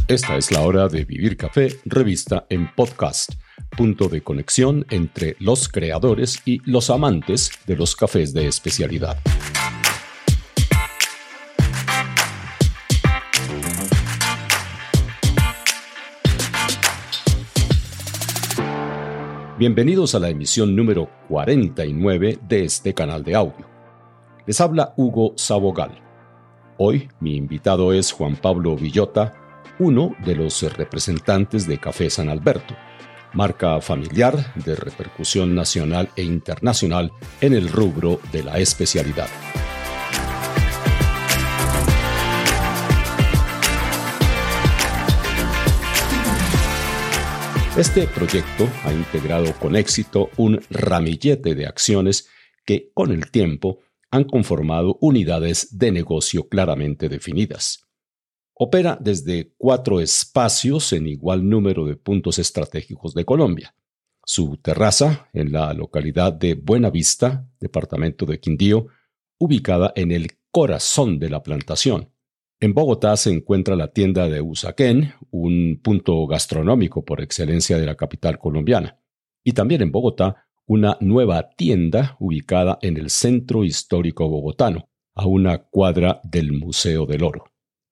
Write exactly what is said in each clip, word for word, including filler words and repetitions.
Esta es la hora de Vivir Café, revista en podcast, punto de conexión entre los creadores y los amantes de los cafés de especialidad. Bienvenidos a la emisión número cuarenta y nueve de este canal de audio. Les habla Hugo Sabogal. Hoy mi invitado es Juan Pablo Villota, uno de los representantes de Café San Alberto, marca familiar de repercusión nacional e internacional en el rubro de la especialidad. Este proyecto ha integrado con éxito un ramillete de acciones que, con el tiempo, han conformado unidades de negocio claramente definidas. Opera desde cuatro espacios en igual número de puntos estratégicos de Colombia. Su terraza, en la localidad de Buenavista, departamento de Quindío, ubicada en el corazón de la plantación. En Bogotá se encuentra la tienda de Usaquén, un punto gastronómico por excelencia de la capital colombiana. Y también en Bogotá, una nueva tienda ubicada en el centro histórico bogotano, a una cuadra del Museo del Oro.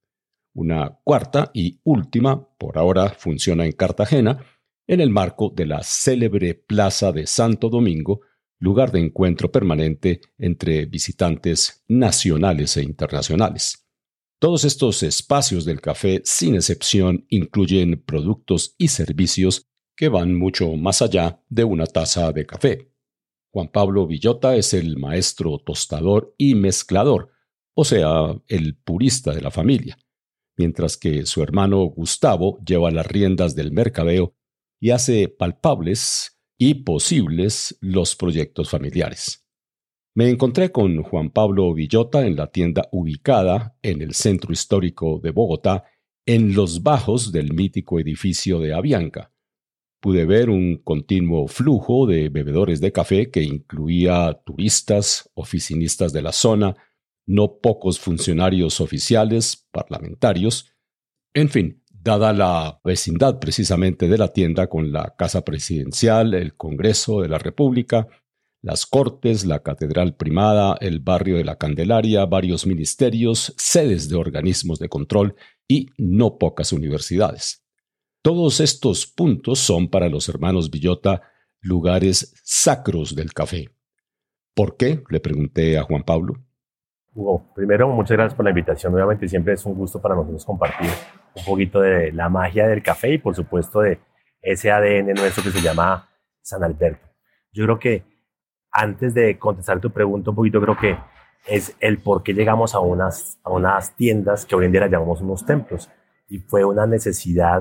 Una cuarta y última, por ahora funciona en Cartagena, en el marco de la célebre Plaza de Santo Domingo, lugar de encuentro permanente entre visitantes nacionales e internacionales. Todos estos espacios del café, sin excepción, incluyen productos y servicios que van mucho más allá de una taza de café. Juan Pablo Villota es el maestro tostador y mezclador, o sea, el purista de la familia, mientras que su hermano Gustavo lleva las riendas del mercadeo y hace palpables y posibles los proyectos familiares. Me encontré con Juan Pablo Villota en la tienda ubicada en el centro histórico de Bogotá, en los bajos del mítico edificio de Avianca. Pude ver un continuo flujo de bebedores de café que incluía turistas, oficinistas de la zona, no pocos funcionarios oficiales, parlamentarios. En fin, dada la vecindad precisamente de la tienda con la Casa Presidencial, el Congreso de la República, las Cortes, la Catedral Primada, el barrio de la Candelaria, varios ministerios, sedes de organismos de control y no pocas universidades. Todos estos puntos son para los hermanos Villota lugares sacros del café. ¿Por qué?, le pregunté a Juan Pablo. Hugo, primero, muchas gracias por la invitación. Obviamente siempre es un gusto para nosotros compartir un poquito de la magia del café y por supuesto de ese A D N nuestro que se llama San Alberto. Yo creo que antes de contestar tu pregunta un poquito, creo que es el por qué llegamos a unas, a unas tiendas que hoy en día las llamamos unos templos. Y fue una necesidad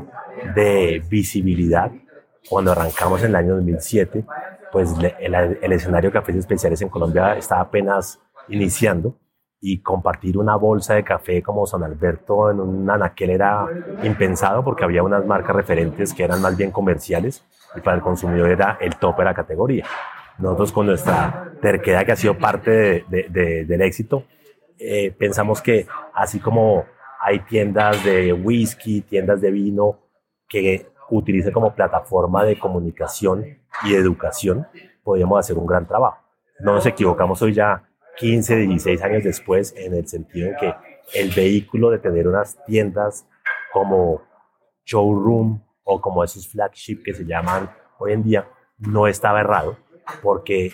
de visibilidad. Cuando arrancamos en el año dos mil siete, pues el, el escenario de cafés especiales en Colombia estaba apenas iniciando y compartir una bolsa de café como San Alberto en un anaquel era impensado porque había unas marcas referentes que eran más bien comerciales y para el consumidor era el tope de la categoría. Nosotros, con nuestra terquedad que ha sido parte de, de, de, del éxito, eh, pensamos que así como hay tiendas de whisky, tiendas de vino que utilizan como plataforma de comunicación y de educación, podríamos hacer un gran trabajo. No nos equivocamos hoy ya quince, dieciséis años después, en el sentido en que el vehículo de tener unas tiendas como showroom o como esos flagship que se llaman hoy en día no estaba errado, porque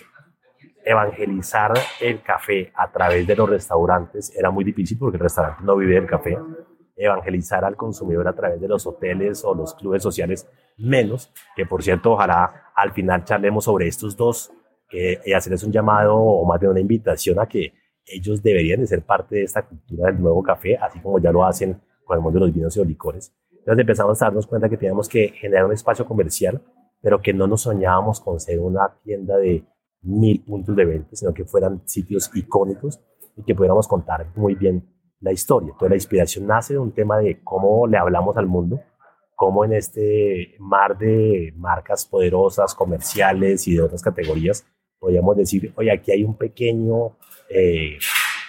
evangelizar el café a través de los restaurantes era muy difícil porque el restaurante no vive del café. Evangelizar al consumidor a través de los hoteles o los clubes sociales menos, que por cierto ojalá al final charlemos sobre estos dos eh, y hacerles un llamado o más bien una invitación a que ellos deberían de ser parte de esta cultura del nuevo café, así como ya lo hacen con el mundo de los vinos y los licores. Entonces empezamos a darnos cuenta que teníamos que generar un espacio comercial, pero que no nos soñábamos con ser una tienda de mil puntos de venta, sino que fueran sitios icónicos y que pudiéramos contar muy bien la historia. Entonces la inspiración nace de un tema de cómo le hablamos al mundo, cómo en este mar de marcas poderosas, comerciales y de otras categorías, podríamos decir, oye, aquí hay un pequeño eh,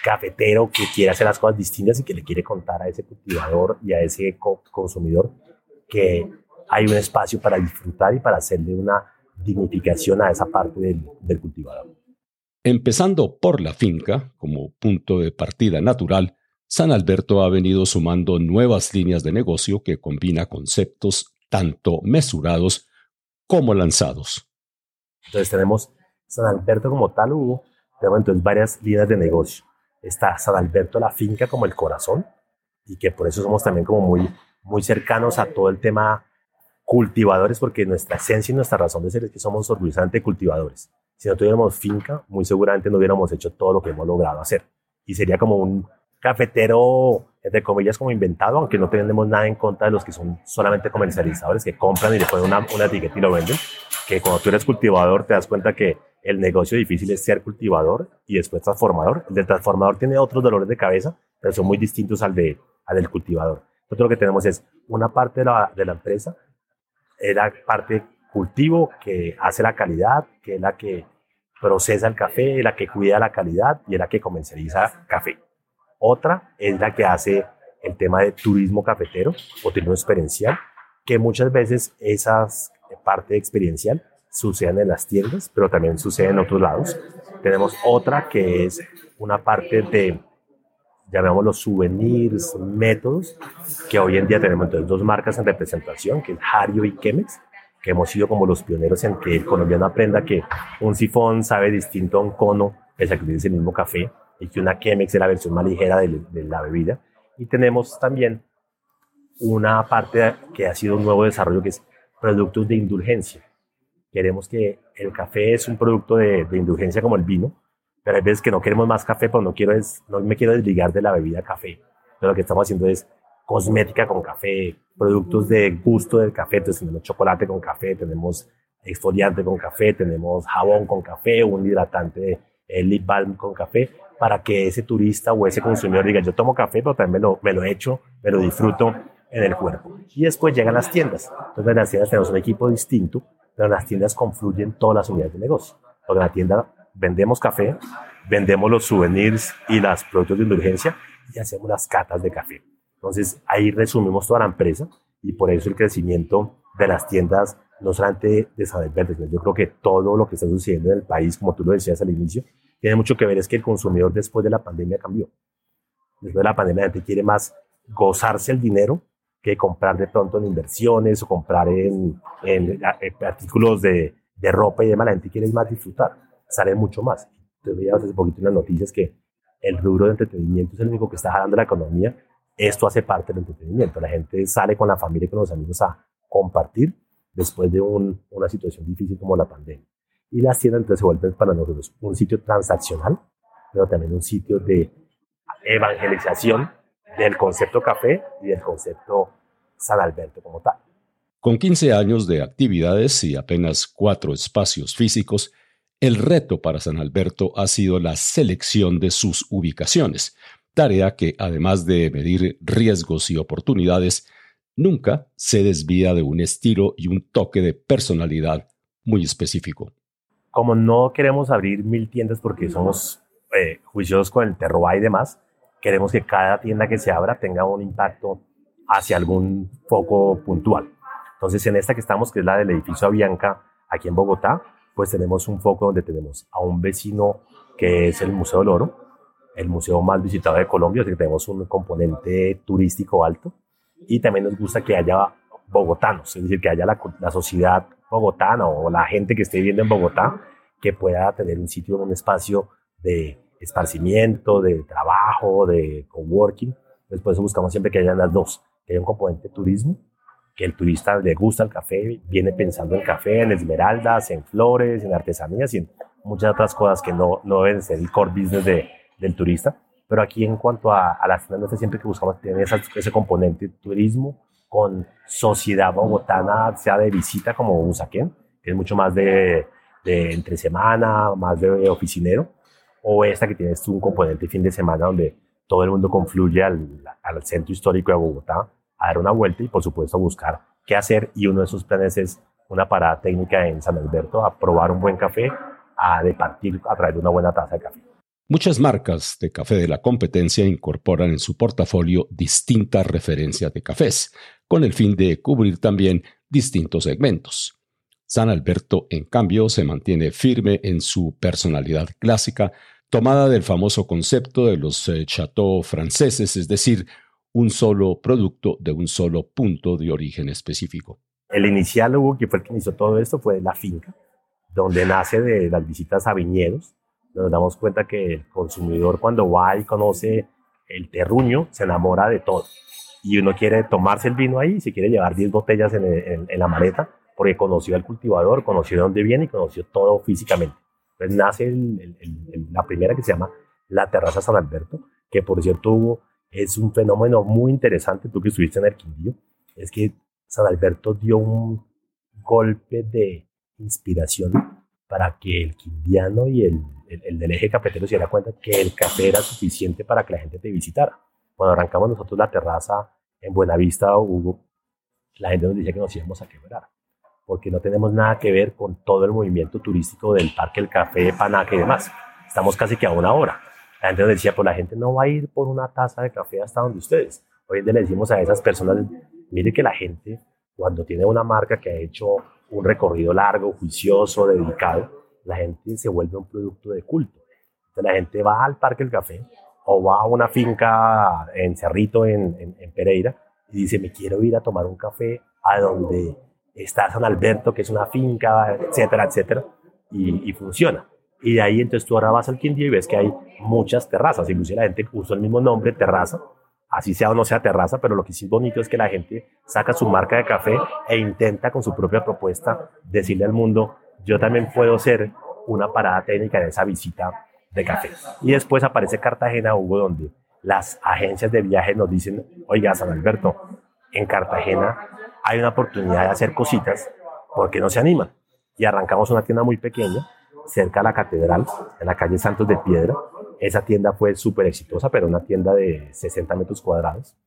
cafetero que quiere hacer las cosas distintas y que le quiere contar a ese cultivador y a ese co- consumidor que hay un espacio para disfrutar y para hacerle una dignificación a esa parte del, del cultivador. Empezando por la finca, como punto de partida natural, San Alberto ha venido sumando nuevas líneas de negocio que combina conceptos tanto mesurados como lanzados. Entonces tenemos San Alberto como tal, Hugo, tenemos entonces varias líneas de negocio. Está San Alberto la finca como el corazón y que por eso somos también como muy, muy cercanos a todo el tema cultivadores, porque nuestra esencia y nuestra razón de ser es que somos orgullosamente cultivadores. Si no tuviéramos finca, muy seguramente no hubiéramos hecho todo lo que hemos logrado hacer. Y sería como un cafetero, entre comillas, como inventado, aunque no tenemos nada en contra de los que son solamente comercializadores, que compran y le ponen una, una etiqueta y lo venden. Que cuando tú eres cultivador te das cuenta que el negocio difícil es ser cultivador y después transformador. El del transformador tiene otros dolores de cabeza, pero son muy distintos al, de, al del cultivador. Nosotros lo que tenemos es una parte de la, de la empresa, es la parte cultivo que hace la calidad, que es la que procesa el café, la que cuida la calidad y es la que comercializa café. Otra es la que hace el tema de turismo cafetero o turismo experiencial, que muchas veces esa parte experiencial sucede en las tiendas, pero también sucede en otros lados. Tenemos otra que es una parte de, llamémoslo, souvenirs, métodos, que hoy en día tenemos entonces dos marcas en representación, que es Hario y Chemex, que hemos sido como los pioneros en que el colombiano aprenda que un sifón sabe distinto a un cono, pese a que utilice el mismo café, y que una Chemex es la versión más ligera de, de la bebida. Y tenemos también una parte que ha sido un nuevo desarrollo, que es productos de indulgencia. Queremos que el café es un producto de, de indulgencia como el vino, pero hay veces que no queremos más café, pero no, quiero es, no me quiero desligar de la bebida café. Entonces lo que estamos haciendo es cosmética con café, productos de gusto del café. Entonces tenemos chocolate con café, tenemos exfoliante con café, tenemos jabón con café, un hidratante, el lip balm con café, para que ese turista o ese consumidor diga, yo tomo café, pero también me lo, me lo echo, me lo disfruto en el cuerpo. Y después llegan las tiendas. Entonces en las tiendas tenemos un equipo distinto, pero en las tiendas confluyen todas las unidades de negocio. Porque en la tienda vendemos café, vendemos los souvenirs y los productos de indulgencia y hacemos las catas de café. Entonces ahí resumimos toda la empresa y por eso el crecimiento de las tiendas, no solamente de San Alberto, sino yo creo que todo lo que está sucediendo en el país, como tú lo decías al inicio, tiene mucho que ver es que el consumidor después de la pandemia cambió. Después de la pandemia la gente quiere más gozarse el dinero que comprar de pronto en inversiones o comprar en, en, en artículos de, de ropa y demás. La gente quiere más disfrutar, sale mucho más. Entonces veíamos hace poquito en las noticias que el rubro de entretenimiento es el único que está jalando la economía. Esto hace parte del entretenimiento. La gente sale con la familia y con los amigos a compartir después de un, una situación difícil como la pandemia. Y las tiendas entonces se vuelven para nosotros un sitio transaccional, pero también un sitio de evangelización del concepto café y del concepto San Alberto como tal. Con quince años de actividades y apenas cuatro espacios físicos, el reto para San Alberto ha sido la selección de sus ubicaciones, tarea que, además de medir riesgos y oportunidades, nunca se desvía de un estilo y un toque de personalidad muy específico. Como no queremos abrir mil tiendas porque somos eh, juiciosos con el terroir y demás, queremos que cada tienda que se abra tenga un impacto hacia algún foco puntual. Entonces, en esta que estamos, que es la del edificio Avianca, aquí en Bogotá, pues tenemos un foco donde tenemos a un vecino que es el Museo del Oro, el museo más visitado de Colombia, así que tenemos un componente turístico alto, y también nos gusta que haya bogotanos, es decir, que haya la, la sociedad bogotana o la gente que esté viviendo en Bogotá que pueda tener un sitio, un espacio de esparcimiento, de trabajo, de coworking. Entonces, por eso buscamos siempre que haya las dos, que haya un componente turismo, que el turista le gusta el café, viene pensando en café, en esmeraldas, en flores, en artesanías y en muchas otras cosas que no, no deben ser el core business de, del turista. Pero aquí, en cuanto a, a las tiendas nuestras, siempre que buscamos tener esa, ese componente turismo con sociedad bogotana, sea de visita como Usaquén, que es mucho más de, de entre semana, más de oficinero, o esta que tienes tú un componente fin de semana donde todo el mundo confluye al, al centro histórico de Bogotá a dar una vuelta y por supuesto a buscar qué hacer, y uno de esos planes es una parada técnica en San Alberto, a probar un buen café, a departir a través de una buena taza de café. Muchas marcas de café de la competencia incorporan en su portafolio distintas referencias de cafés, con el fin de cubrir también distintos segmentos. San Alberto, en cambio, se mantiene firme en su personalidad clásica, tomada del famoso concepto de los eh, chateaux franceses, es decir, un solo producto de un solo punto de origen específico. El inicial, Hugo, que fue el que inició todo esto, fue la finca, donde nace de las visitas a viñedos. Nos damos cuenta que el consumidor, cuando va y conoce el terruño, se enamora de todo. Y uno quiere tomarse el vino ahí, se quiere llevar diez botellas en, en, en la maleta, porque conoció al cultivador, conoció de dónde viene y conoció todo físicamente. Entonces nace el, el, el, la primera, que se llama la Terraza San Alberto, que por cierto, Hugo, es un fenómeno muy interesante. Tú que estuviste en el Quindío, es que San Alberto dio un golpe de inspiración para que el quindiano y el, el, el del eje cafetero se diera cuenta que el café era suficiente para que la gente te visitara. Cuando arrancamos nosotros la terraza en Buenavista, Hugo, la gente nos decía que nos íbamos a quebrar, porque no tenemos nada que ver con todo el movimiento turístico del Parque El Café, Panaca y demás. Estamos casi que a una hora. La gente nos decía, pues la gente no va a ir por una taza de café hasta donde ustedes. Hoy en día le decimos a esas personas, mire que la gente, cuando tiene una marca que ha hecho un recorrido largo, juicioso, dedicado, la gente se vuelve un producto de culto. Entonces la gente va al Parque El Café o va a una finca en Cerrito, en, en, en Pereira, y dice, me quiero ir a tomar un café a donde está San Alberto, que es una finca, etcétera, etcétera, y, y funciona. Y de ahí entonces tú ahora vas al Quindío y ves que hay muchas terrazas, inclusive la gente usó el mismo nombre, terraza, así sea o no sea terraza, pero lo que sí es bonito es que la gente saca su marca de café e intenta con su propia propuesta decirle al mundo, yo también puedo ser una parada técnica en esa visita de café. Y después aparece Cartagena, Hugo, donde las agencias de viajes nos dicen, oiga, San Alberto, en Cartagena hay una oportunidad de hacer cositas, ¿por qué no se animan? Y arrancamos una tienda muy pequeña, cerca de la catedral, en la calle Santos de Piedra. Esa tienda fue súper exitosa, pero una tienda de sesenta metros cuadrados.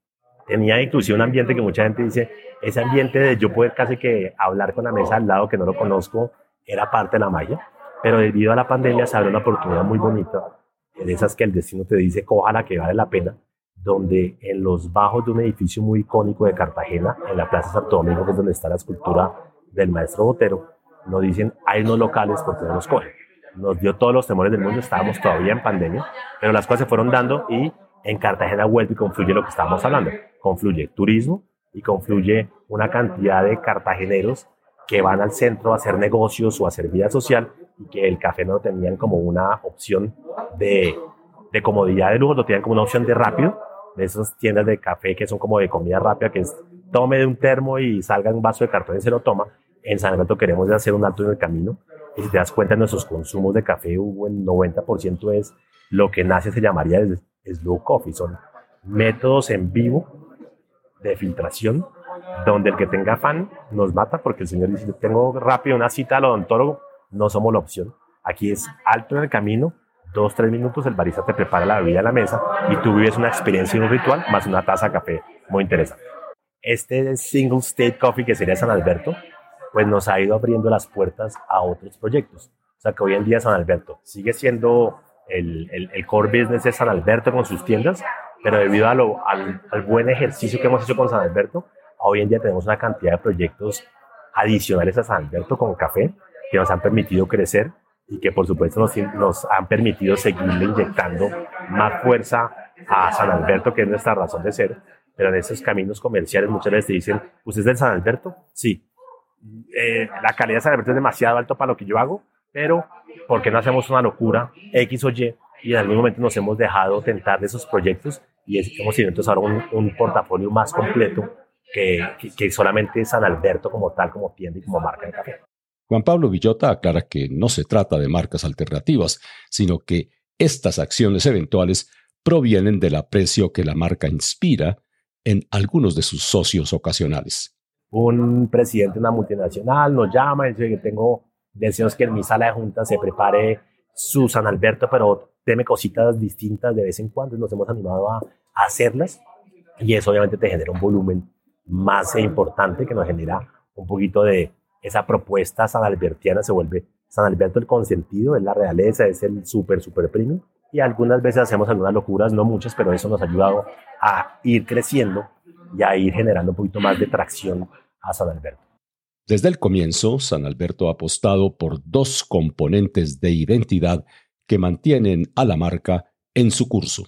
Tenía inclusive un ambiente que mucha gente dice, ese ambiente de yo poder casi que hablar con la mesa al lado que no lo conozco, era parte de la magia. Pero debido a la pandemia se abrió una oportunidad muy bonita, de esas que el destino te dice, cójala que vale la pena, donde en los bajos de un edificio muy icónico de Cartagena, en la Plaza Santo Domingo, que es donde está la escultura del maestro Botero, nos dicen, hay unos locales porque no nos cogen. Nos dio todos los temores del mundo, estábamos todavía en pandemia, pero las cosas se fueron dando y en Cartagena vuelve y confluye lo que estábamos hablando. Confluye turismo y confluye una cantidad de cartageneros que van al centro a hacer negocios o a hacer vida social y que el café no lo tenían como una opción de, de comodidad de lujo, lo tenían como una opción de rápido, de esas tiendas de café que son como de comida rápida, que es tome de un termo y salga un vaso de cartón y se lo toma. En San Alberto queremos hacer un alto en el camino y si te das cuenta de nuestros consumos de café, Hugo, el noventa por ciento es lo que nace, se llamaría slow coffee, son métodos en vivo de filtración donde el que tenga afán nos mata porque el señor dice, tengo rápido una cita al odontólogo, no somos la opción. Aquí es alto en el camino, dos, tres minutos, el barista te prepara la bebida en la mesa y tú vives una experiencia y un ritual más una taza de café muy interesante. Este single state coffee que sería San Alberto, pues nos ha ido abriendo las puertas a otros proyectos. O sea que hoy en día San Alberto sigue siendo el, el, el core business de San Alberto con sus tiendas, pero debido a lo, al, al buen ejercicio que hemos hecho con San Alberto, hoy en día tenemos una cantidad de proyectos adicionales a San Alberto con café que nos han permitido crecer y que por supuesto nos, nos han permitido seguirle inyectando más fuerza a San Alberto, que es nuestra razón de ser. Pero en esos caminos comerciales muchas veces te dicen, ¿usted es del San Alberto? Sí. Eh, la calidad de San Alberto es demasiado alto para lo que yo hago, pero ¿por qué no hacemos una locura X o Y? Y en algún momento nos hemos dejado tentar de esos proyectos y hemos tenido entonces ahora un, un portafolio más completo que, que, que solamente San Alberto como tal, como tienda y como marca de café. Juan Pablo Villota aclara que no se trata de marcas alternativas, sino que estas acciones eventuales provienen del aprecio que la marca inspira en algunos de sus socios ocasionales. Un presidente de una multinacional nos llama y dice que tengo deseos que en mi sala de juntas se prepare su San Alberto, pero deme cositas distintas de vez en cuando. Nos hemos animado a, a hacerlas y eso obviamente te genera un volumen más importante que nos genera un poquito de esa propuesta sanalbertiana, se vuelve San Alberto el consentido, es la realeza, es el súper, súper premium. Y algunas veces hacemos algunas locuras, no muchas, pero eso nos ha ayudado a ir creciendo y a ir generando un poquito más de tracción a San Alberto. Desde el comienzo, San Alberto ha apostado por dos componentes de identidad que mantienen a la marca en su curso: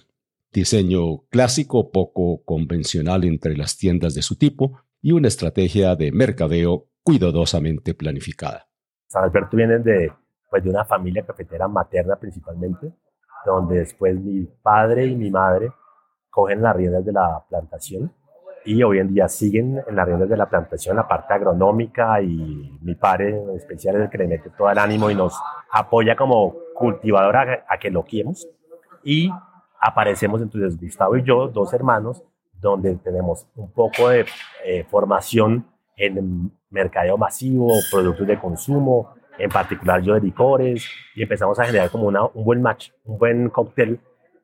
diseño clásico poco convencional entre las tiendas de su tipo y una estrategia de mercadeo cuidadosamente planificada. San Alberto viene de, pues, de una familia cafetera materna principalmente, donde después mi padre y mi madre cogen las riendas de la plantación y hoy en día siguen en las riendas de la plantación, la parte agronómica, y mi padre en especial es el que le mete todo el ánimo y nos apoya como cultivadora a, a que lo quiemos. Y aparecemos entonces Gustavo y yo, dos hermanos, donde tenemos un poco de eh, formación en mercadeo masivo, productos de consumo, en particular yo de licores, y empezamos a generar como una, un buen match, un buen cóctel,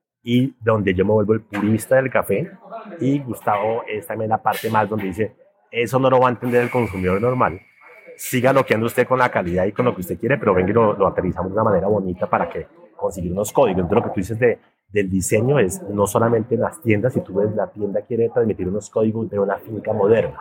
y donde yo me vuelvo el purista del café, y Gustavo es también la parte más donde dice, eso no lo va a entender el consumidor normal, siga loqueando usted con la calidad y con lo que usted quiere, pero venga y lo, lo aterrizamos de una manera bonita para que conseguir unos códigos. Entonces lo que tú dices de, del diseño es no solamente en las tiendas, si tú ves la tienda quiere transmitir unos códigos de una finca moderna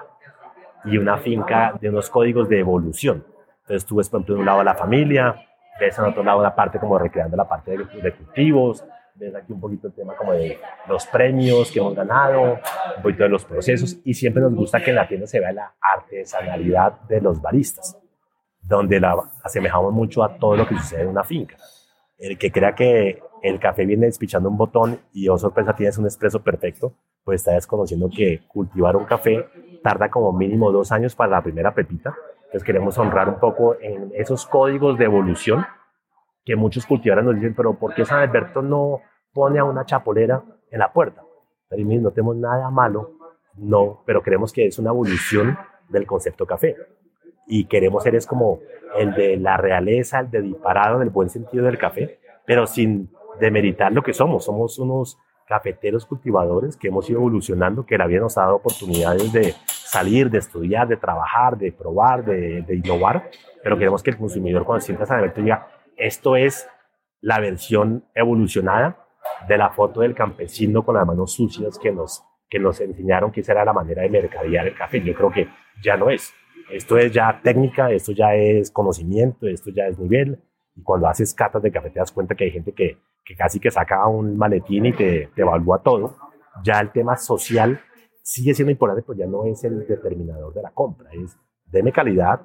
y una finca de unos códigos de evolución. Entonces tú ves, por ejemplo, de un lado la familia, ves en otro lado la parte como recreando la parte de, de cultivos, ves aquí un poquito el tema como de los premios que hemos ganado, un poquito de los procesos, y siempre nos gusta que en la tienda se vea la artesanalidad de los baristas, donde la asemejamos mucho a todo lo que sucede en una finca. El que crea que el café viene despichando un botón y, oh sorpresa, tienes un espresso perfecto, pues está desconociendo que cultivar un café tarda como mínimo dos años para la primera pepita. Entonces queremos honrar un poco en esos códigos de evolución que muchos cultivadores nos dicen, pero ¿por qué San Alberto no pone a una chapolera en la puerta? Pero no tenemos nada malo, no, pero creemos que es una evolución del concepto café. Y queremos ser es como el de la realeza, el de disparado en el buen sentido del café, pero sin demeritar lo que somos. Somos unos cafeteros cultivadores que hemos ido evolucionando, que la vida nos ha dado oportunidades de salir, de estudiar, de trabajar, de probar, de, de innovar, pero queremos que el consumidor cuando sienta San Alberto diga, esto es la versión evolucionada de la foto del campesino con las manos sucias que nos, que nos enseñaron que esa era la manera de mercadear el café. Yo creo que ya no es. Esto es ya técnica, esto ya es conocimiento, esto ya es nivel. Y cuando haces catas de café te das cuenta que hay gente que, que casi que saca un maletín y te, te evalúa todo. Ya el tema social sigue siendo importante, pero ya no es el determinador de la compra. Es deme calidad,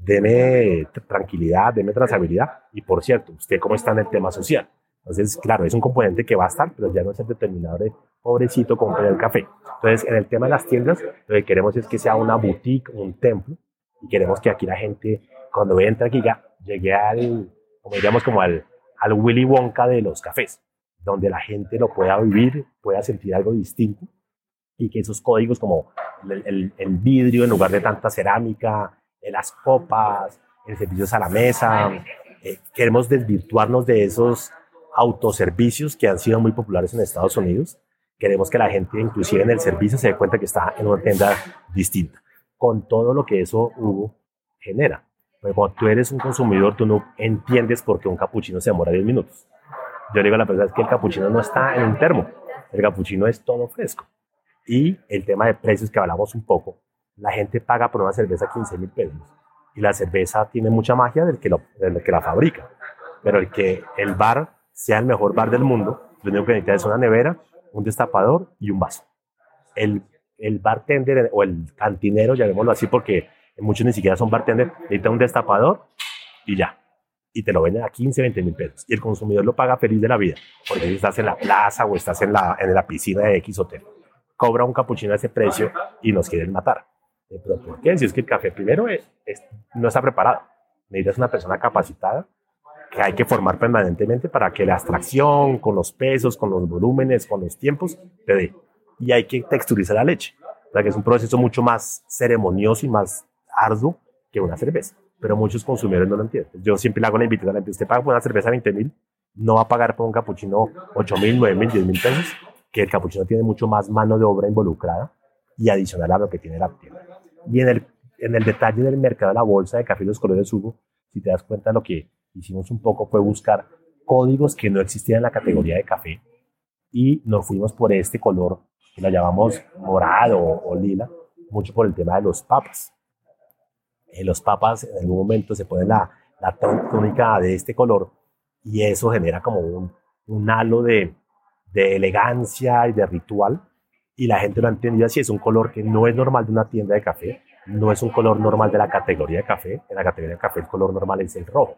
deme tranquilidad, deme trazabilidad. Y por cierto, ¿usted cómo está en el tema social? Entonces, claro, es un componente que va a estar, pero ya no es el determinador de pobrecito comprar el café. Entonces, en el tema de las tiendas, lo que queremos es que sea una boutique, un templo, y queremos que aquí la gente, cuando entra aquí, ya llegue al, como diríamos, como al, al Willy Wonka de los cafés, donde la gente lo pueda vivir, pueda sentir algo distinto, y que esos códigos como el, el, el vidrio en lugar de tanta cerámica, las copas, el servicio a la mesa, eh, queremos desvirtuarnos de esos autoservicios que han sido muy populares en Estados Unidos. Queremos que la gente, inclusive en el servicio, se dé cuenta que está en una tienda distinta, con todo lo que eso Hugo genera. Porque cuando tú eres un consumidor, tú no entiendes por qué un capuchino se demora diez minutos. Yo le digo a la persona, es que el capuchino no está en un termo, el capuchino es todo fresco. Y el tema de precios que hablamos un poco, la gente paga por una cerveza quince mil pesos, y la cerveza tiene mucha magia del que, lo, del que la fabrica, pero el que el bar sea el mejor bar del mundo, lo único que necesita es una nevera, un destapador y un vaso. El, el bartender o el cantinero, llamémoslo así, porque muchos ni siquiera son bartender, necesita un destapador y ya. Y te lo venden a quince, veinte mil pesos. Y el consumidor lo paga feliz de la vida, porque si estás en la plaza o estás en la, en la piscina de X hotel, cobra un capuchino a ese precio y nos quieren matar. ¿Pero por qué? Si es que el café primero es, es, no está preparado. Necesitas una persona capacitada que hay que formar permanentemente para que la abstracción, con los pesos, con los volúmenes, con los tiempos, te dé. Y hay que texturizar la leche, o sea, que es un proceso mucho más ceremonioso y más arduo que una cerveza. Pero muchos consumidores no lo entienden. Yo siempre le hago la invitación a la gente, usted paga por una cerveza veinte mil, no va a pagar por un capuchino ocho mil, nueve mil, diez mil pesos, que el capuchino tiene mucho más mano de obra involucrada y adicional a lo que tiene la tienda. Y en el, en el detalle del mercado de la bolsa de café y los colores Hugo, si te das cuenta, lo que hicimos un poco fue buscar códigos que no existían en la categoría de café y nos fuimos por este color que lo llamamos morado o, o lila, mucho por el tema de los papas. Eh, los papas en algún momento se ponen la, la túnica de este color y eso genera como un, un halo de, de elegancia y de ritual y la gente lo ha entendido así. Es un color que no es normal de una tienda de café, no es un color normal de la categoría de café. En la categoría de café el color normal es el rojo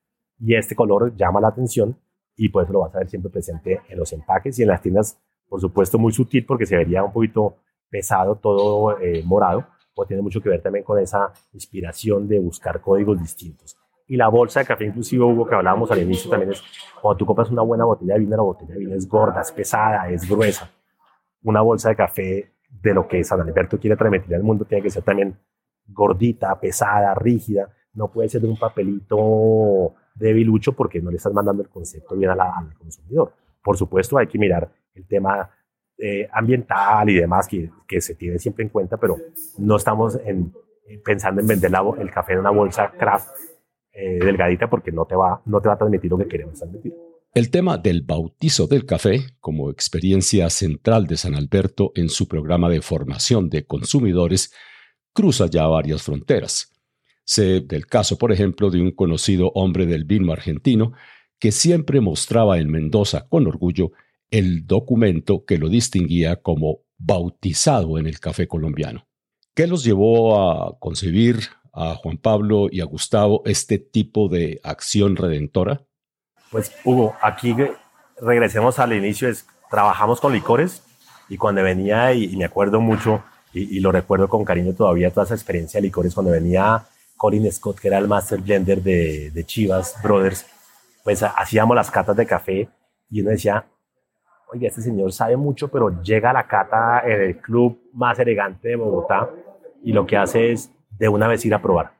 y este color llama la atención y por eso lo vas a ver siempre presente en los empaques y en las tiendas, por supuesto muy sutil porque se vería un poquito pesado todo eh, morado, o tiene mucho que ver también con esa inspiración de buscar códigos distintos. Y la bolsa de café, inclusive, Hugo, que hablábamos al inicio, también es cuando tú compras una buena botella de vino, la botella de vino es gorda, es pesada, es gruesa. Una bolsa de café de lo que San Alberto quiere transmitir al mundo tiene que ser también gordita, pesada, rígida. No puede ser de un papelito debilucho porque no le estás mandando el concepto bien a la, al consumidor. Por supuesto, hay que mirar el tema eh, ambiental y demás que, que se tiene siempre en cuenta, pero no estamos en, pensando en vender la, el café en una bolsa craft eh, delgadita porque no te, va, no te va a transmitir lo que queremos transmitir. El tema del bautizo del café, como experiencia central de San Alberto en su programa de formación de consumidores, cruza ya varias fronteras. Sé del caso, por ejemplo, de un conocido hombre del vino argentino que siempre mostraba en Mendoza con orgullo el documento que lo distinguía como bautizado en el café colombiano. ¿Qué los llevó a concebir a Juan Pablo y a Gustavo este tipo de acción redentora? Pues Hugo, aquí regresemos al inicio, es, trabajamos con licores y cuando venía, y, y me acuerdo mucho, y, y lo recuerdo con cariño todavía, toda esa experiencia de licores, cuando venía Colin Scott, que era el Master Blender de, de Chivas Brothers, pues hacíamos las catas de café y uno decía, oye, este señor sabe mucho, pero llega a la cata en el club más elegante de Bogotá y lo que hace es de una vez ir a probar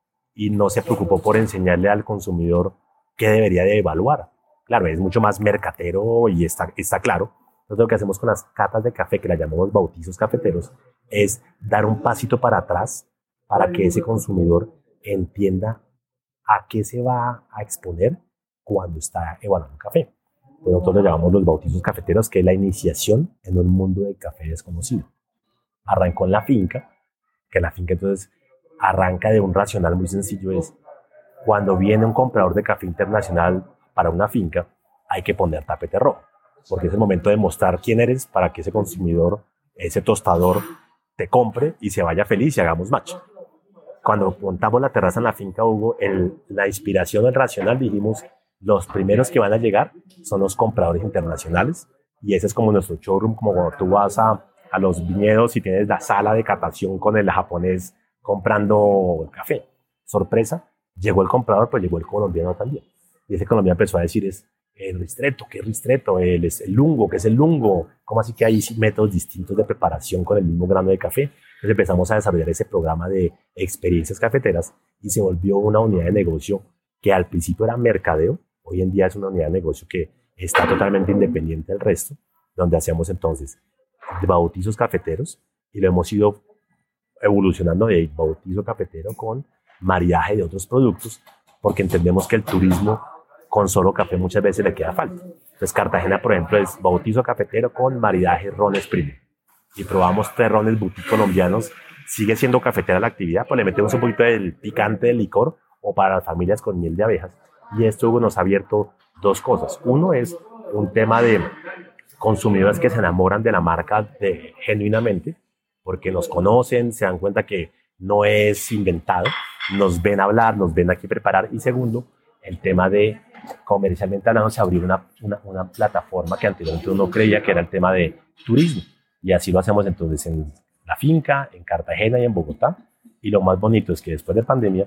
y no se preocupó por enseñarle al consumidor qué debería de evaluar. Claro, es mucho más mercatero y está, está claro. Entonces lo que hacemos con las catas de café, que las llamamos bautizos cafeteros, es dar un pasito para atrás para que ese consumidor entienda a qué se va a exponer cuando está evaluando un café. Pues nosotros lo llamamos los bautizos cafeteros, que es la iniciación en un mundo del café desconocido. Arrancó en la finca, que la finca entonces arranca de un racional muy sencillo, es cuando viene un comprador de café internacional para una finca, hay que poner tapete rojo, porque es el momento de mostrar quién eres para que ese consumidor, ese tostador, te compre y se vaya feliz y hagamos match. Cuando montamos la terraza en la finca, Hugo, el, la inspiración del racional, dijimos, los primeros que van a llegar son los compradores internacionales y ese es como nuestro showroom, como cuando tú vas a, a los viñedos y tienes la sala de catación con el japonés comprando el café. Sorpresa, llegó el comprador, pues llegó el colombiano también. Y ese colombiano empezó a decir, es el ristretto, ¿qué ristretto? El, es el lungo, ¿qué es el lungo? ¿Cómo así que hay métodos distintos de preparación con el mismo grano de café? Entonces empezamos a desarrollar ese programa de experiencias cafeteras y se volvió una unidad de negocio que al principio era mercadeo, hoy en día es una unidad de negocio que está totalmente independiente del resto, donde hacemos entonces bautizos cafeteros y lo hemos ido evolucionando de bautizo cafetero con maridaje de otros productos, porque entendemos que el turismo con solo café muchas veces le queda falta. Entonces Cartagena, por ejemplo, es bautizo cafetero con maridaje rones premium. Y probamos tres rones boutique colombianos. Sigue siendo cafetera la actividad, pues le metemos un poquito del picante del licor o para las familias con miel de abejas. Y esto, Hugo, nos ha abierto dos cosas. Uno es un tema de consumidores que se enamoran de la marca de, genuinamente, porque nos conocen, se dan cuenta que no es inventado, nos ven hablar, nos ven aquí preparar. Y segundo, el tema de comercialmente hablando, se abrió una, una, una plataforma que anteriormente uno creía que era el tema de turismo. Y así lo hacemos entonces en la finca, en Cartagena y en Bogotá. Y lo más bonito es que después de pandemia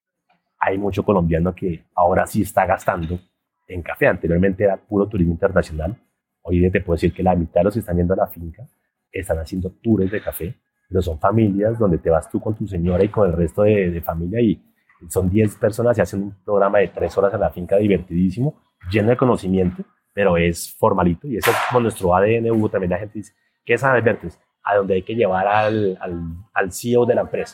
hay mucho colombiano que ahora sí está gastando en café. Anteriormente era puro turismo internacional. Hoy día te puedo decir que la mitad de los que están yendo a la finca están haciendo tours de café, pero son familias donde te vas tú con tu señora y con el resto de, de familia y son diez personas y hacen un programa de tres horas en la finca divertidísimo, lleno de conocimiento, pero es formalito y ese es como nuestro A D N. Hugo, también la gente dice, ¿qué es San Alberto? A donde hay que llevar al, al, al C E O de la empresa.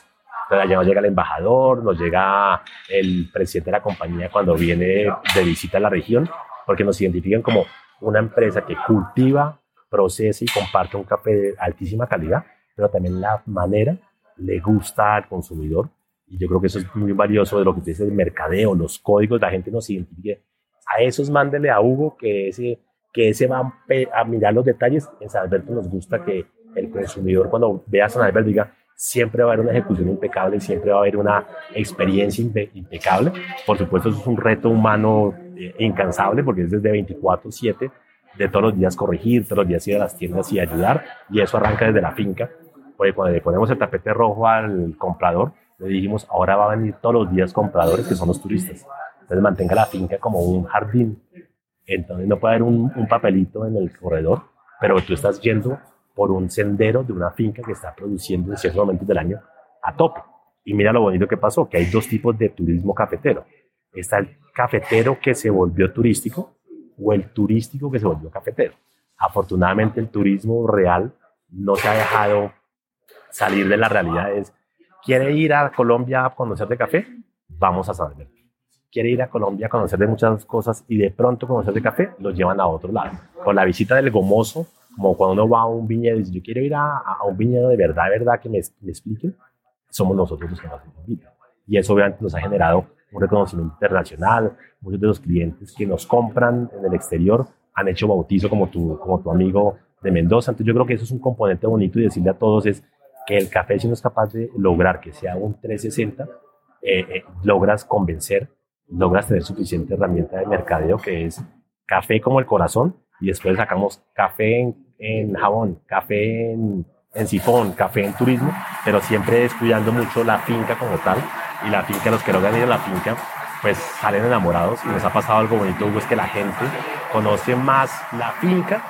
Entonces allá nos llega el embajador, nos llega el presidente de la compañía cuando viene de visita a la región, porque nos identifican como una empresa que cultiva, procesa y comparte un café de altísima calidad, pero también la manera le gusta al consumidor. Y yo creo que eso es muy valioso de lo que dice el mercadeo, los códigos, la gente nos identifica. A esos mándele a Hugo que ese, que ese va a mirar los detalles. En San Alberto nos gusta que el consumidor cuando vea a San Alberto diga, siempre va a haber una ejecución impecable, siempre va a haber una experiencia impe impecable. Por supuesto, eso es un reto humano eh, incansable porque es desde veinticuatro siete, de todos los días corregir, todos los días ir a las tiendas y ayudar, y eso arranca desde la finca. Porque cuando le ponemos el tapete rojo al comprador, le dijimos, ahora va a venir todos los días compradores que son los turistas. Entonces mantenga la finca como un jardín. Entonces no puede haber un, un papelito en el corredor, pero tú estás yendo por un sendero de una finca que está produciendo en ciertos momentos del año a tope. Y mira lo bonito que pasó, que hay dos tipos de turismo cafetero. Está el cafetero que se volvió turístico o el turístico que se volvió cafetero. Afortunadamente el turismo real no se ha dejado salir de las realidades. ¿Quiere ir a Colombia a conocer de café? Vamos a San Alberto. ¿Quiere ir a Colombia a conocer de muchas cosas y de pronto conocer de café? Los llevan a otro lado. Con la visita del gomoso, como cuando uno va a un viñedo y dice, yo quiero ir a, a un viñedo de verdad, de verdad, que me, me expliquen, somos nosotros los que nos invitan. Y eso obviamente nos ha generado un reconocimiento internacional. Muchos de los clientes que nos compran en el exterior han hecho bautizo como tu, como tu amigo de Mendoza. Entonces yo creo que eso es un componente bonito y decirle a todos es que el café, si no es capaz de lograr que sea un trescientos sesenta, eh, eh, logras convencer, logras tener suficiente herramienta de mercadeo que es café como el corazón, y después sacamos café en, en jabón, café en, en sifón, café en turismo, pero siempre descuidando mucho la finca como tal. Y la finca, los que logran ir a la finca, pues salen enamorados. Y nos ha pasado algo bonito, Hugo, es que la gente conoce más la finca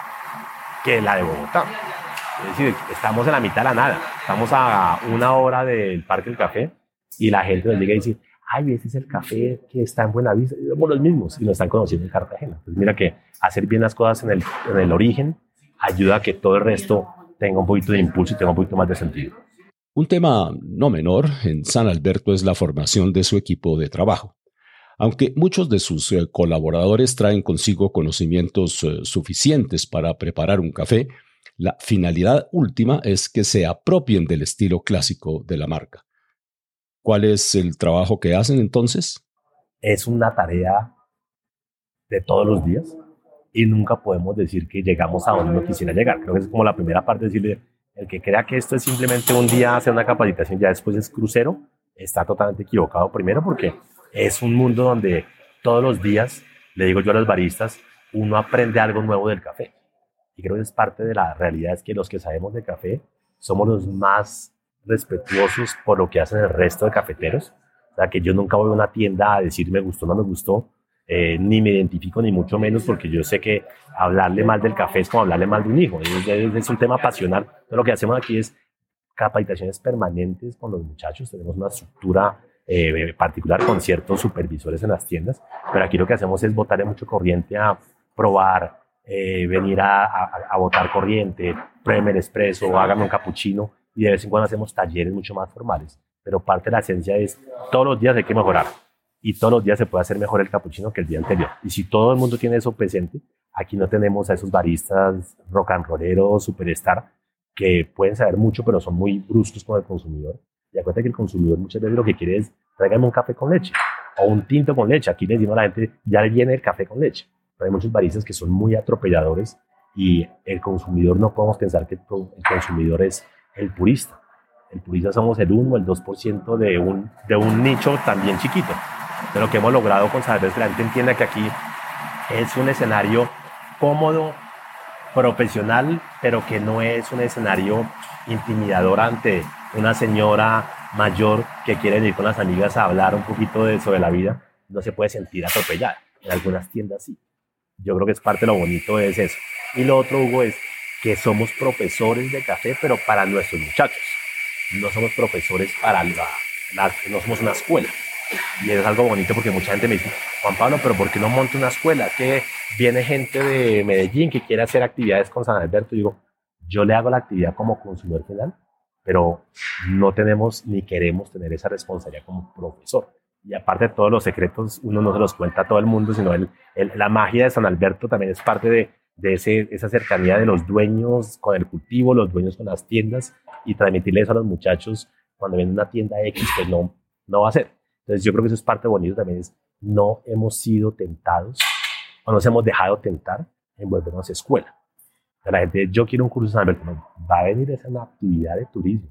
que la de Bogotá. Es decir, estamos en la mitad de la nada, estamos a una hora del Parque del Café y la gente nos llega y dice, ay, ese es el café que está en Buenavista, y somos los mismos y nos están conociendo en Cartagena. Pues mira que hacer bien las cosas en el, en el origen ayuda a que todo el resto tenga un poquito de impulso y tenga un poquito más de sentido. Un tema no menor en San Alberto es la formación de su equipo de trabajo. Aunque muchos de sus eh, colaboradores traen consigo conocimientos eh, suficientes para preparar un café, la finalidad última es que se apropien del estilo clásico de la marca. ¿Cuál es el trabajo que hacen entonces? Es una tarea de todos los días y nunca podemos decir que llegamos a donde uno quisiera llegar. Creo que es como la primera parte, decirle, el que crea que esto es simplemente un día hacer una capacitación, ya después es crucero, está totalmente equivocado. Primero porque es un mundo donde todos los días, le digo yo a los baristas, uno aprende algo nuevo del café. Y creo que es parte de la realidad, es que los que sabemos de café somos los más respetuosos por lo que hacen el resto de cafeteros. O sea, que yo nunca voy a una tienda a decir me gustó o no me gustó, eh, ni me identifico ni mucho menos, porque yo sé que hablarle mal del café es como hablarle mal de un hijo. Es, es, es un tema pasional. Entonces, lo que hacemos aquí es capacitaciones permanentes con los muchachos. Tenemos una estructura eh, particular con ciertos supervisores en las tiendas, pero aquí lo que hacemos es botarle mucho corriente a probar, Eh, venir a, a, a botar corriente, pruébeme el espresso, hágame un cappuccino, y de vez en cuando hacemos talleres mucho más formales, pero parte de la esencia es todos los días hay que mejorar y todos los días se puede hacer mejor el cappuccino que el día anterior. Y si todo el mundo tiene eso presente, aquí no tenemos a esos baristas rock and rolleros, superstar, que pueden saber mucho pero son muy bruscos con el consumidor. Y acuérdate que el consumidor muchas veces lo que quiere es tráigame un café con leche o un tinto con leche. Aquí le decimos a la gente, ya le viene el café con leche. Pero hay muchos baristas que son muy atropelladores y el consumidor, no podemos pensar que el consumidor es el purista. El purista somos el uno o el dos por ciento de un, de un nicho también chiquito. Pero lo que hemos logrado con saber es que la gente entienda que aquí es un escenario cómodo, profesional, pero que no es un escenario intimidador ante una señora mayor que quiere ir con las amigas a hablar un poquito de, sobre la vida. No se puede sentir atropellada. En algunas tiendas sí. Yo creo que es parte de lo bonito, es eso. Y lo otro, Hugo, es que somos profesores de café, pero para nuestros muchachos. No somos profesores para la, la no somos una escuela. Y es algo bonito porque mucha gente me dice, Juan Pablo, pero ¿por qué no monto una escuela? Que viene gente de Medellín que quiere hacer actividades con San Alberto. Y digo, yo le hago la actividad como consumidor final pero no tenemos ni queremos tener esa responsabilidad como profesor. Y aparte de todos los secretos, uno no se los cuenta a todo el mundo, sino el, el, la magia de San Alberto también es parte de, de ese, esa cercanía de los dueños con el cultivo, los dueños con las tiendas, y transmitirles a los muchachos cuando ven una tienda X, pues no, no va a ser. Entonces yo creo que eso es parte bonito también, es no hemos sido tentados o nos hemos dejado tentar en volvernos a escuela. La gente, yo quiero un curso de San Alberto, no, va a venir esa una actividad de turismo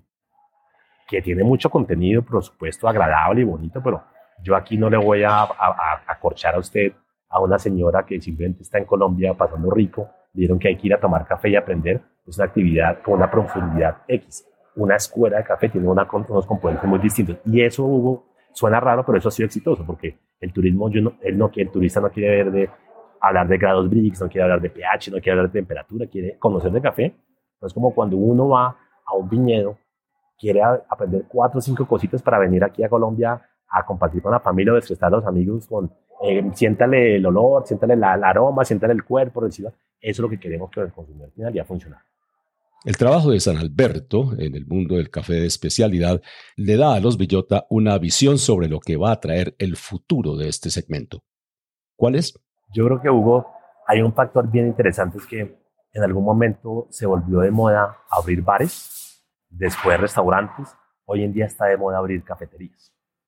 que tiene mucho contenido, por supuesto, agradable y bonito, pero yo aquí no le voy a, a, a acorchar a usted a una señora que simplemente está en Colombia pasando rico, vieron que hay que ir a tomar café y aprender. Es una actividad con una profundidad X. Una escuela de café tiene una, unos componentes muy distintos. Y eso, Hugo, suena raro, pero eso ha sido exitoso, porque el turismo, yo no, él no, el turista no quiere ver de, hablar de grados Brix, no quiere hablar de pH, no quiere hablar de temperatura, quiere conocer de café. Es como cuando uno va a un viñedo, quiere a, aprender cuatro o cinco cositas para venir aquí a Colombia a compartir con la familia o desestresar a los amigos con, eh, siéntale el olor, siéntale la, el aroma, siéntale el cuerpo, eso es lo que queremos que el consumidor final ya funcione. El trabajo de San Alberto en el mundo del café de especialidad le da a los Villota una visión sobre lo que va a traer el futuro de este segmento. ¿Cuál es? Yo creo que, Hugo, hay un factor bien interesante, es que en algún momento se volvió de moda abrir bares, después restaurantes, hoy en día está de moda abrir cafeterías.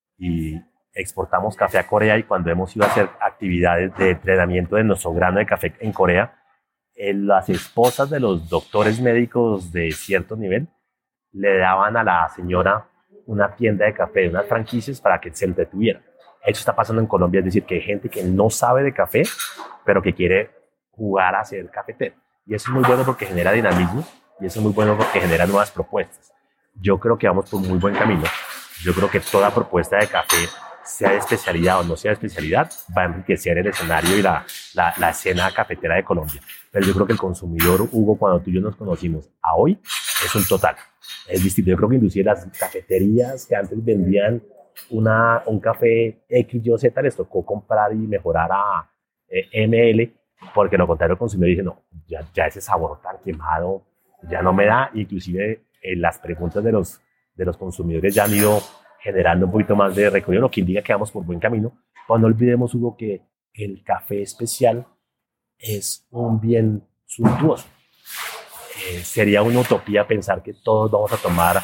Y exportamos café a Corea, y cuando hemos ido a hacer actividades de entrenamiento de nuestro grano de café en Corea, eh, las esposas de los doctores médicos de cierto nivel le daban a la señora una tienda de café, unas franquicias para que se entretuviera. Eso está pasando en Colombia, es decir, que hay gente que no sabe de café, pero que quiere jugar a ser cafetero. Y eso es muy bueno porque genera dinamismo, y eso es muy bueno porque genera nuevas propuestas. Yo creo que vamos por muy buen camino. Yo creo que toda propuesta de café, sea de especialidad o no sea de especialidad, va a enriquecer el escenario y la, la, la escena cafetera de Colombia. Pero yo creo que el consumidor, Hugo, cuando tú y yo nos conocimos a hoy, es un total. Es distinto. Yo creo que inclusive las cafeterías que antes vendían una, un café X, Y, Z, les tocó comprar y mejorar a eh, M L, porque lo contrario el consumidor dice, no, ya, ya ese sabor tan quemado ya no me da. Inclusive eh, las preguntas de los, de los consumidores ya han ido generando un poquito más de recorrido, lo que indica que vamos por buen camino. Pero no olvidemos, Hugo, que el café especial es un bien suntuoso. Eh, sería una utopía pensar que todos vamos a tomar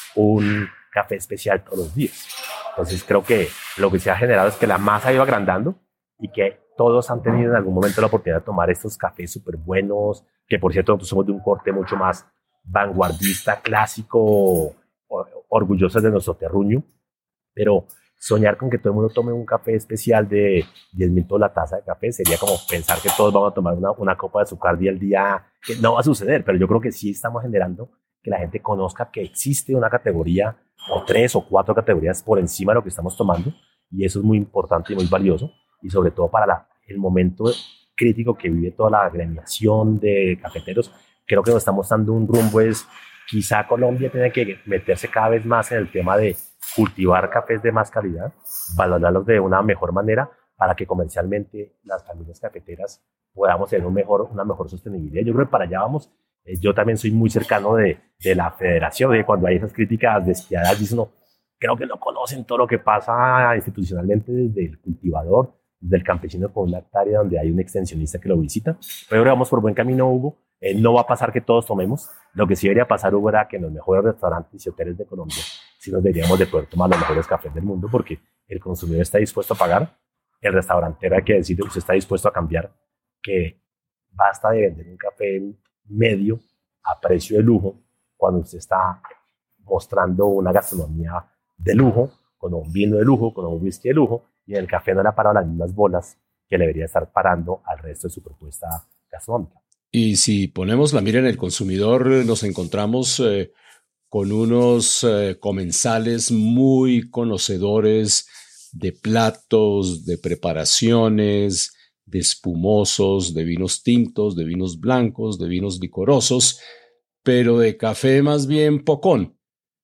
un café especial todos los días. Entonces creo que lo que se ha generado es que la masa ha ido agrandando y que todos han tenido en algún momento la oportunidad de tomar estos cafés súper buenos, que por cierto pues somos de un corte mucho más vanguardista, clásico, orgullosos de nuestro terruño, pero soñar con que todo el mundo tome un café especial de diez mil pesos la taza de café sería como pensar que todos vamos a tomar una, una copa de azúcar día al día, que no va a suceder, pero yo creo que sí estamos generando que la gente conozca que existe una categoría o tres o cuatro categorías por encima de lo que estamos tomando, y eso es muy importante y muy valioso, y sobre todo para la, el momento crítico que vive toda la agremiación de cafeteros. Creo que nos estamos dando un rumbo, es quizá Colombia tiene que meterse cada vez más en el tema de cultivar cafés de más calidad, valorarlos de una mejor manera para que comercialmente las familias cafeteras podamos tener un mejor, una mejor sostenibilidad. Yo creo que para allá vamos. Eh, yo también soy muy cercano de, de la federación, de cuando hay esas críticas despiadadas, dicen, no, creo que no conocen todo lo que pasa institucionalmente desde el cultivador, desde el campesino con una hectárea donde hay un extensionista que lo visita. Pero ahora vamos por buen camino, Hugo. Eh, no va a pasar que todos tomemos. Lo que sí debería pasar, Hugo, era que en los mejores restaurantes y hoteles de Colombia sí nos deberíamos de poder tomar los mejores cafés del mundo, porque el consumidor está dispuesto a pagar, el restaurantero hay que decir que usted está dispuesto a cambiar, que basta de vender un café medio a precio de lujo cuando usted está mostrando una gastronomía de lujo, con un vino de lujo, con un whisky de lujo, y en el café no le ha parado las mismas bolas que le debería estar parando al resto de su propuesta gastronómica. Y si ponemos la mira en el consumidor, nos encontramos eh, con unos eh, comensales muy conocedores de platos, de preparaciones, de espumosos, de vinos tintos, de vinos blancos, de vinos licorosos, pero de café más bien pocón.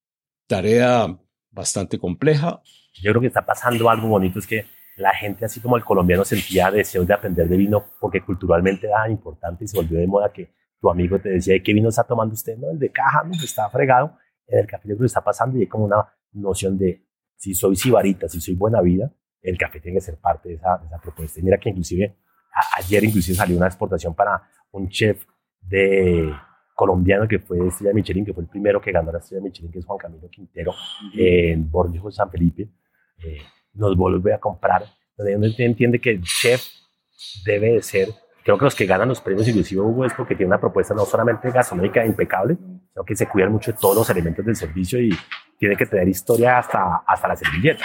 Tarea bastante compleja. Yo creo que está pasando algo bonito, es que la gente, así como el colombiano, sentía deseos de aprender de vino porque culturalmente era importante y se volvió de moda que tu amigo te decía, ¿de qué vino está tomando usted? No, el de caja, no, está fregado. En el café yo creo que está pasando y hay como una noción de si soy sibarita, si soy buena vida, el café tiene que ser parte de esa, de esa propuesta. Y mira que inclusive a, ayer inclusive salió una exportación para un chef de colombiano que fue de Estrella Michelin, que fue el primero que ganó la Estrella Michelin, que es Juan Camilo Quintero, eh, en Bordeaux, San Felipe. Eh, nos vuelve a comprar, donde uno entiende que el chef debe de ser, creo que los que ganan los premios inclusive Hugo es porque tiene una propuesta no solamente gastronómica impecable, sino que se cuidan mucho de todos los elementos del servicio y tiene que tener historia hasta, hasta la servilleta.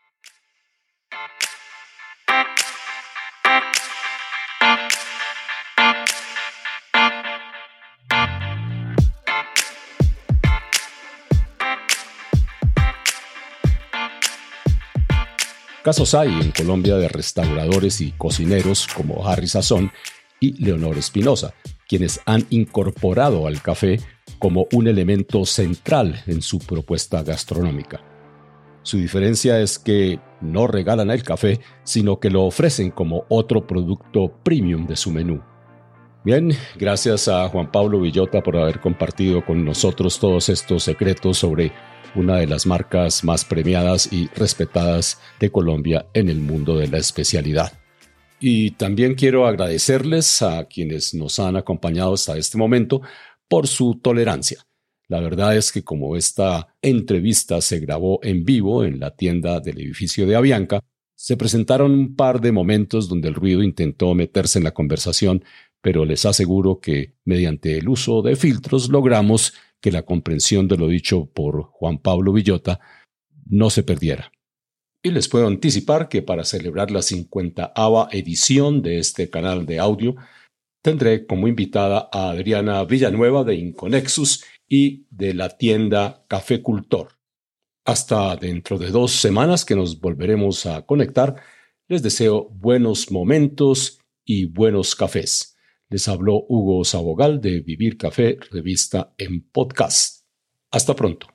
Casos hay en Colombia de restauradores y cocineros como Harry Sazón y Leonor Espinosa, quienes han incorporado al café como un elemento central en su propuesta gastronómica. Su diferencia es que no regalan el café, sino que lo ofrecen como otro producto premium de su menú. Bien, gracias a Juan Pablo Villota por haber compartido con nosotros todos estos secretos sobre una de las marcas más premiadas y respetadas de Colombia en el mundo de la especialidad. Y también quiero agradecerles a quienes nos han acompañado hasta este momento por su tolerancia. La verdad es que como esta entrevista se grabó en vivo en la tienda del edificio de Avianca, se presentaron un par de momentos donde el ruido intentó meterse en la conversación, pero les aseguro que mediante el uso de filtros logramos que la comprensión de lo dicho por Juan Pablo Villota no se perdiera. Y les puedo anticipar que para celebrar la cincuentaava edición de este canal de audio, tendré como invitada a Adriana Villanueva de Inconexus y de la tienda Café Cultor. Hasta dentro de dos semanas que nos volveremos a conectar, les deseo buenos momentos y buenos cafés. Les habló Hugo Sabogal de Vivir Café, revista en podcast. Hasta pronto.